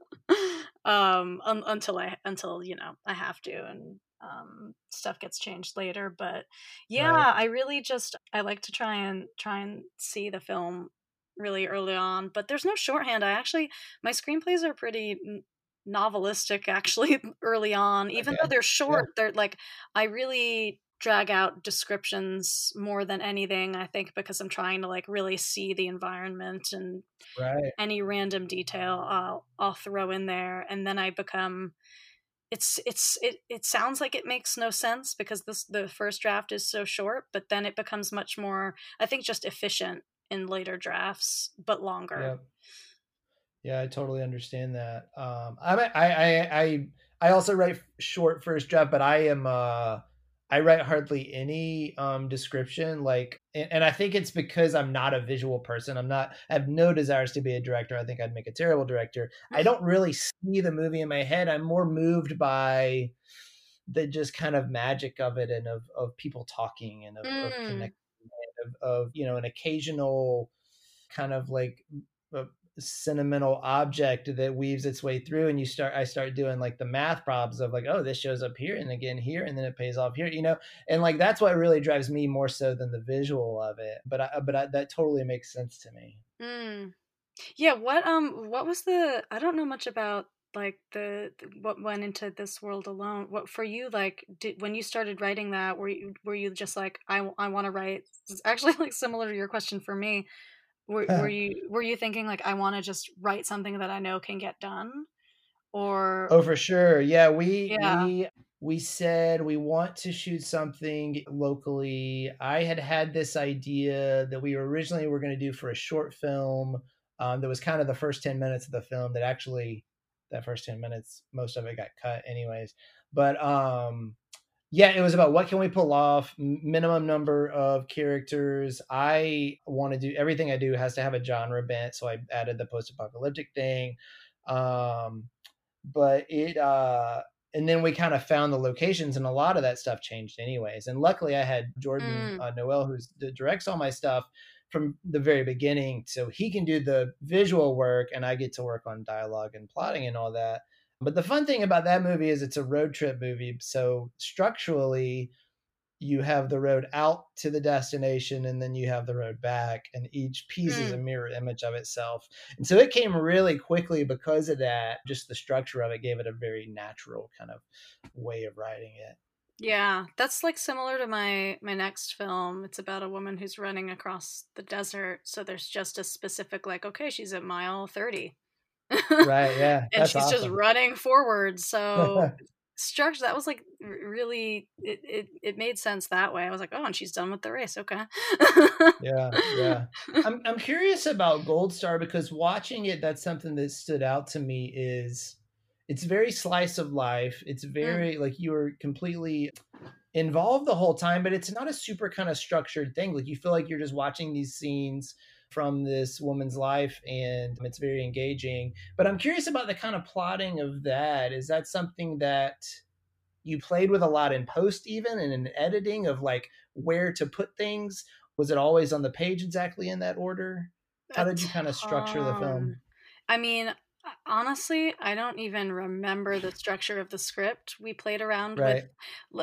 until, I have to, and, stuff gets changed later. But, yeah, right. I really just I like to try and see the film really early on, but there's no shorthand. My screenplays are pretty novelistic actually early on. Even though Okay. they're Yeah, short, they're like I really drag out descriptions more than anything, I think, because I'm trying to like really see the environment, and right. any random detail I'll throw in there, and then I become it sounds like it makes no sense because the first draft is so short, but then it becomes much more, I think, just efficient in later drafts, but longer. Yeah. Yeah, I totally understand that. I also write short first draft, but I write hardly any description. Like, and I think it's because I'm not a visual person. I have no desires to be a director. I think I'd make a terrible director. I don't really see the movie in my head. I'm more moved by the just kind of magic of it and of people talking and of Mm. connecting, of an occasional kind of like sentimental object that weaves its way through, and I start doing like the math problems of like, oh, this shows up here and again here and then it pays off here, and like that's what really drives me more so than the visual of it. That totally makes sense to me. Mm. Yeah, what was I don't know much about like what went into This World Alone. What for you, like, did when you started writing that, were you just like, I want to write, it's actually like similar to your question for me. Were you thinking like, I want to just write something that I know can get done? Or Oh, for sure. Yeah, yeah. we said we want to shoot something locally. I had this idea that we originally were going to do for a short film, that was kind of the first 10 minutes of the film, that actually that first 10 minutes, most of it got cut anyways. But yeah, it was about what can we pull off, minimum number of characters. I want to do everything I do has to have a genre bent, so I added the post-apocalyptic thing. Um, but it and then we kind of found the locations, and a lot of that stuff changed anyways. And luckily I had Jordan Mm, Noel, directs all my stuff from the very beginning, so he can do the visual work and I get to work on dialogue and plotting and all that. But the fun thing about that movie is it's a road trip movie, so structurally you have the road out to the destination and then you have the road back, and each piece is a mm. mirror image of itself. And so it came really quickly because of that. Just the structure of it gave it a very natural kind of way of writing it. Yeah, that's like similar to my next film. It's about a woman who's running across the desert. So there's just a specific like, okay, she's at mile 30. Right, yeah, And that's she's just awesome. running forward. So structure that was like really it made sense that way. I was like, oh, and she's done with the race. Okay. Yeah, yeah. I'm curious about Gold Star because watching it, that's something that stood out to me. Is it's very slice of life. It's Mm, very like you are completely involved the whole time, but it's not a super kind of structured thing. Like you feel like you're just watching these scenes from this woman's life, and it's very engaging. But I'm curious about the kind of plotting of that. Is that something that you played with a lot in post, even and in editing of like where to put things? Was it always on the page exactly in that order? How a did you kind of structure the ton. film? I mean, honestly, I don't even remember the structure of the script. We played around with Right.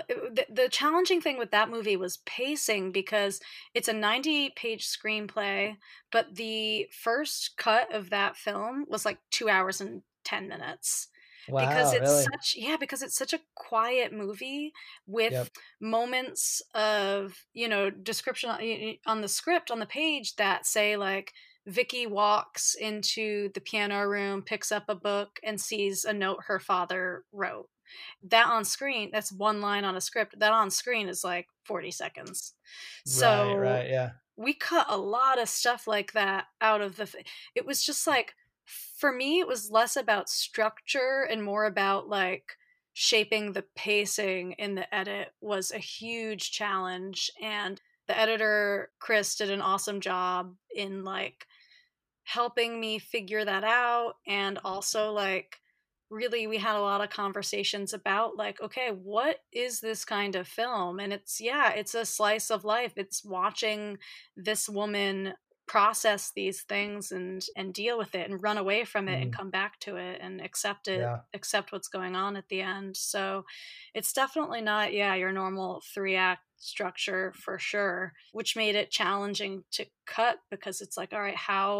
the challenging thing with that movie was pacing because it's a 90-page screenplay, but the first cut of that film was like 2 hours and 10 minutes. Because Wow, it's really? such yeah, because it's such a quiet movie with Yep. moments of, description on the script on the page that say like Vicky walks into the piano room, picks up a book, and sees a note her father wrote. That on screen, that's one line on a script. That on screen is like 40 seconds. Right, So right, yeah. we cut a lot of stuff like that out of it was just like, for me, it was less about structure and more about like shaping the pacing in the edit was a huge challenge. And the editor, Chris, did an awesome job in like helping me figure that out. And also like really we had a lot of conversations about like, okay, what is this kind of film? And it's yeah, it's a slice of life. It's watching this woman process these things and deal with it and run away from it and Mm, come back to it and yeah. accept what's going on at the end. So it's definitely not, yeah, your normal 3 act structure for sure, which made it challenging to cut because it's like, all right,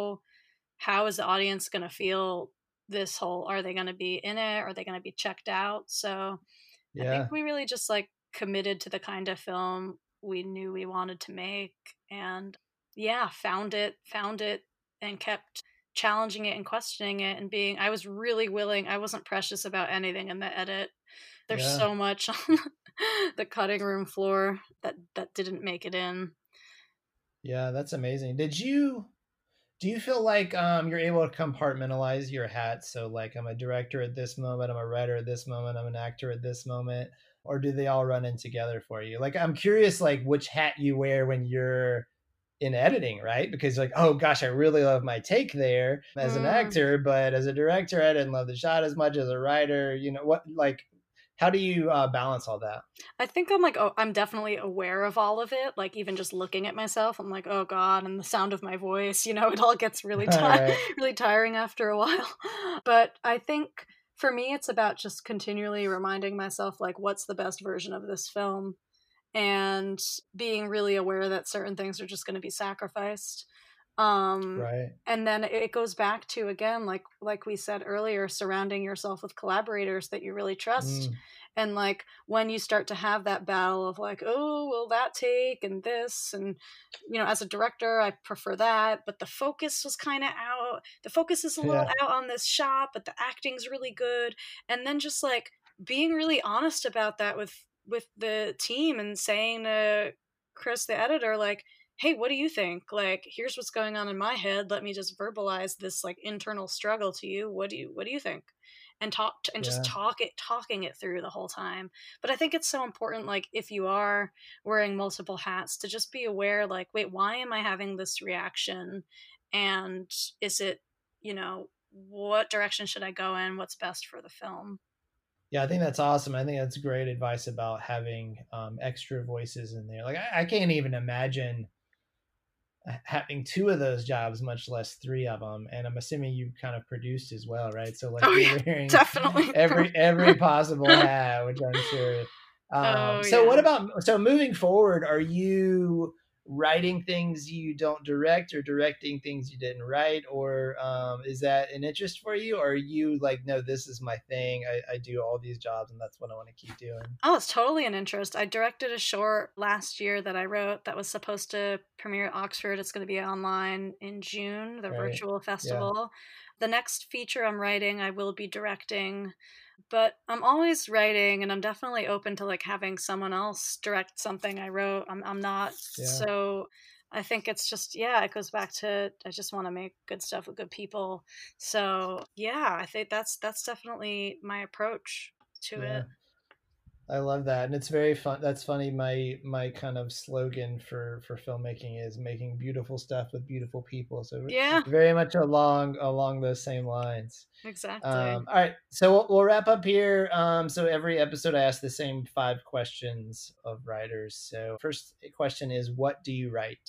how is the audience going to feel this whole, are they going to be in it, are they going to be checked out? So I think Yeah. we really just like committed to the kind of film we knew we wanted to make, and yeah, found it and kept challenging it and questioning it and being, I was really willing, I wasn't precious about anything in the edit. There's Yeah. so much on the cutting room floor that didn't make it in. Yeah, that's amazing. Do you feel like you're able to compartmentalize your hats? So like I'm a director at this moment, I'm a writer at this moment, I'm an actor at this moment, or do they all run in together for you? Like I'm curious like which hat you wear when you're in editing, right? Because like, oh gosh, I really love my take there as an Mm. actor, but as a director, I didn't love the shot as much as a writer. You know what? Like, How do you balance all that? I think I'm like, oh, I'm definitely aware of all of it. Like even just looking at myself, I'm like, oh God, and the sound of my voice, it all gets really All right. really tiring after a while. But I think for me, it's about just continually reminding myself, like, what's the best version of this film, and being really aware that certain things are just going to be sacrificed. Um, Right. and then it goes back to, again, like we said earlier, surrounding yourself with collaborators that you really trust. Mm, And like when you start to have that battle of like, oh, will that take and this, and as a director, I prefer that, but the focus was kind of out. The focus is a little yeah. out on this shot, but the acting's really good. And then just like being really honest about that with the team and saying to Chris, the editor, like, hey, what do you think? Like, here's what's going on in my head. Let me just verbalize this like internal struggle to you. What do you think? And just Yeah. talking it through the whole time. But I think it's so important, like if you are wearing multiple hats, to just be aware, like, wait, why am I having this reaction? And is it, what direction should I go in? What's best for the film? Yeah, I think that's awesome. I think that's great advice about having extra voices in there. Like, I can't even imagine having two of those jobs, much less three of them. And I'm assuming you kind of produced as well, right? So like Oh you're yeah, wearing definitely. every possible hat, which I'm sure. Oh So what yeah. about, so moving forward, are you writing things you don't direct or directing things you didn't write, or is that an interest for you, or are you like, no, this is my thing, I do all these jobs and that's what I want to keep doing? Oh, it's totally an interest. I directed a short last year that I wrote that was supposed to premiere at Oxford. It's going to be online in June, the Right. virtual Yeah. festival. The next feature I'm writing, I will be directing, but I'm always writing, and I'm definitely open to like having someone else direct something I wrote. I'm not Yeah. so. I think it's just, yeah, it goes back to, I just want to make good stuff with good people. So yeah, I think that's definitely my approach to Yeah. it. I love that, and it's very fun. That's funny. My kind of slogan for filmmaking is making beautiful stuff with beautiful people. So Yeah, very much along those same lines. exactly. All right, so we'll wrap up here. So every episode, I ask the same 5 questions of writers. So first question is, what do you write?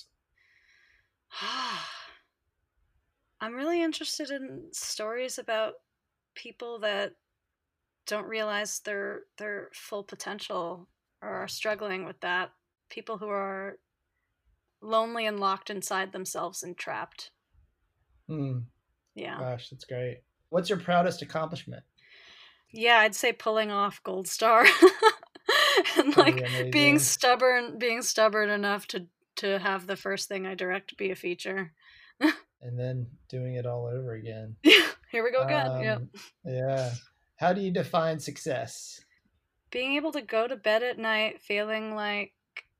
I'm really interested in stories about people that don't realize their full potential or are struggling with that. People who are lonely and locked inside themselves and trapped. Hmm. Yeah. Gosh, that's great. What's your proudest accomplishment? Yeah, I'd say pulling off Gold Star. And Pretty like amazing. being stubborn enough to have the first thing I direct be a feature. And then doing it all over again. Here we go again. Yeah. Yeah. How do you define success? Being able to go to bed at night feeling like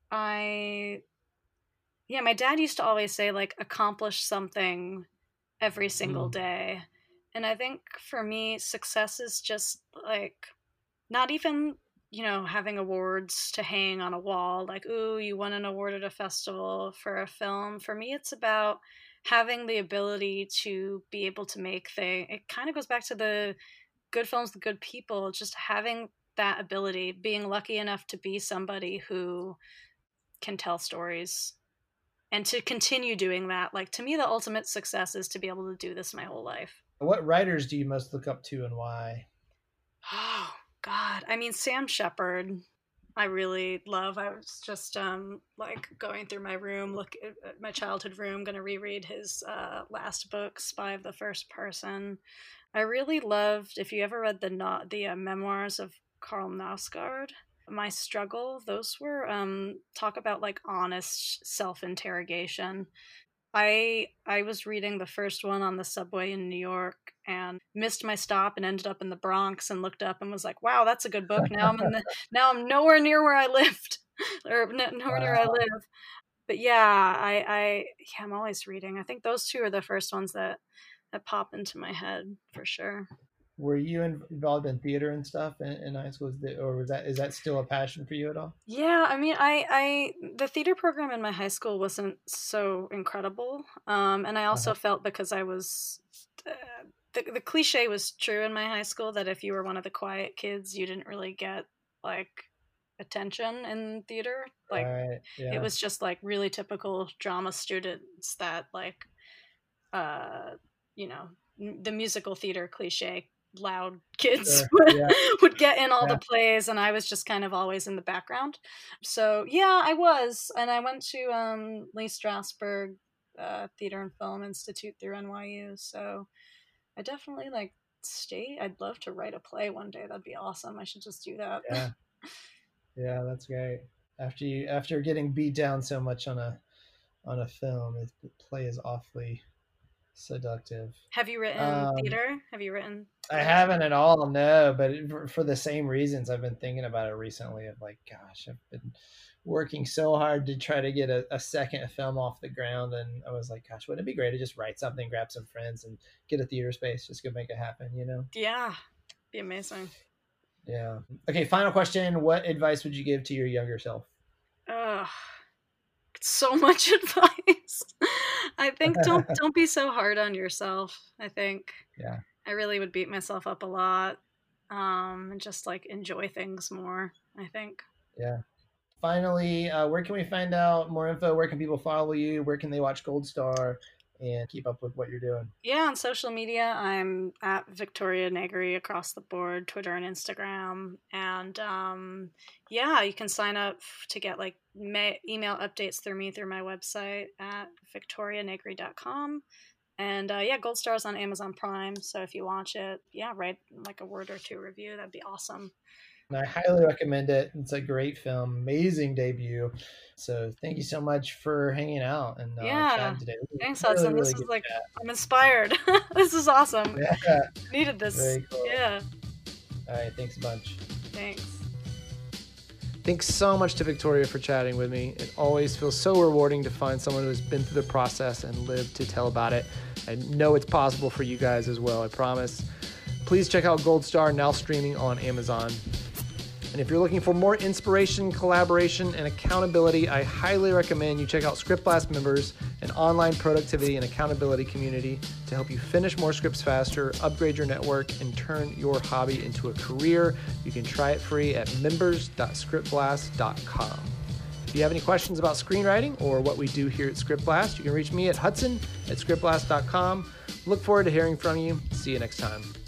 I yeah, my dad used to always say like accomplish something every single Mm, day. And I think for me success is just like not even, having awards to hang on a wall like, ooh, you won an award at a festival for a film. For me it's about having the ability to be able to make things. It kind of goes back to the good films, the good people, just having that ability, being lucky enough to be somebody who can tell stories and to continue doing that. Like to me the ultimate success is to be able to do this my whole life. what writers do you most look up to and why? Oh God, I mean Sam Shepard I really love. I was just like going through my room, look at my childhood room, gonna reread his last book, Spy of the First Person. I really loved, if you ever read the memoirs of Karl Nausgaard, My Struggle. Those were talk about like honest self interrogation. I was reading the first one on the subway in New York and missed my stop and ended up in the Bronx and looked up and was like, "Wow, that's a good book." Now I'm nowhere near where I lived, or nowhere near where I Wow. live. But yeah, yeah, I'm always reading. I think those two are the first ones that pop into my head for sure. Were you involved in theater and stuff in high school? Or is that still a passion for you at all? Yeah, I mean, I the theater program in my high school wasn't so incredible, and I Uh-huh. also felt because I was the cliche was true in my high school that if you were one of the quiet kids, you didn't really get like attention in theater. Like Right. it Yeah. was just like really typical drama students that like uh you know the musical theater cliche loud kids Sure. Yeah. would get in all Yeah. the plays, and I was just kind of always in the background. So yeah, I was, and I went to Lee Strasberg Theater and Film Institute through NYU. So I definitely like stay. I'd love to write a play one day. That'd be awesome. I should just do that. Yeah. Yeah. That's great. After getting beat down so much on a film, the play is awfully seductive. Have you written Um, theater? Have you written I plays? haven't at all, no, but for the same reasons, I've been thinking about it recently. Of like, gosh, I've been working so hard to try to get a second film off the ground, and I was like, gosh, wouldn't it be great to just write something, grab some friends, and get a theater space, just go make it happen, you know? Yeah, be amazing. Yeah. Okay. Final question: what advice would you give to your younger self? Ugh, so much advice. I think don't be so hard on yourself. I think Yeah. I really would beat myself up a lot. And just like enjoy things more, I think. Yeah. Finally, where can we find out more info? Where can people follow you? Where can they watch Gold Star and keep up with what you're doing? Yeah, on social media, I'm at Victoria Negri across the board, Twitter and Instagram. And yeah, you can sign up to get like email updates through me through my website at victorianegri.com. And yeah, Gold Star's on Amazon Prime. So if you watch it, yeah, write like a word or two review. That'd be awesome. And I highly recommend it. It's a great film, amazing debut. So thank you so much for hanging out and Yeah. chatting today. Thanks, Really, Hudson. This really is good like, chat. I'm inspired. This is awesome. Yeah, Needed this. very cool. Yeah. All right, thanks a bunch. Thanks. Thanks so much to Victoria for chatting with me. It always feels so rewarding to find someone who has been through the process and lived to tell about it. I know it's possible for you guys as well, I promise. Please check out Gold Star, now streaming on Amazon. And if you're looking for more inspiration, collaboration, and accountability, I highly recommend you check out Script Blast Members, an online productivity and accountability community to help you finish more scripts faster, upgrade your network, and turn your hobby into a career. You can try it free at members.scriptblast.com. If you have any questions about screenwriting or what we do here at Script Blast, you can reach me at hudson@scriptblast.com. Look forward to hearing from you. See you next time.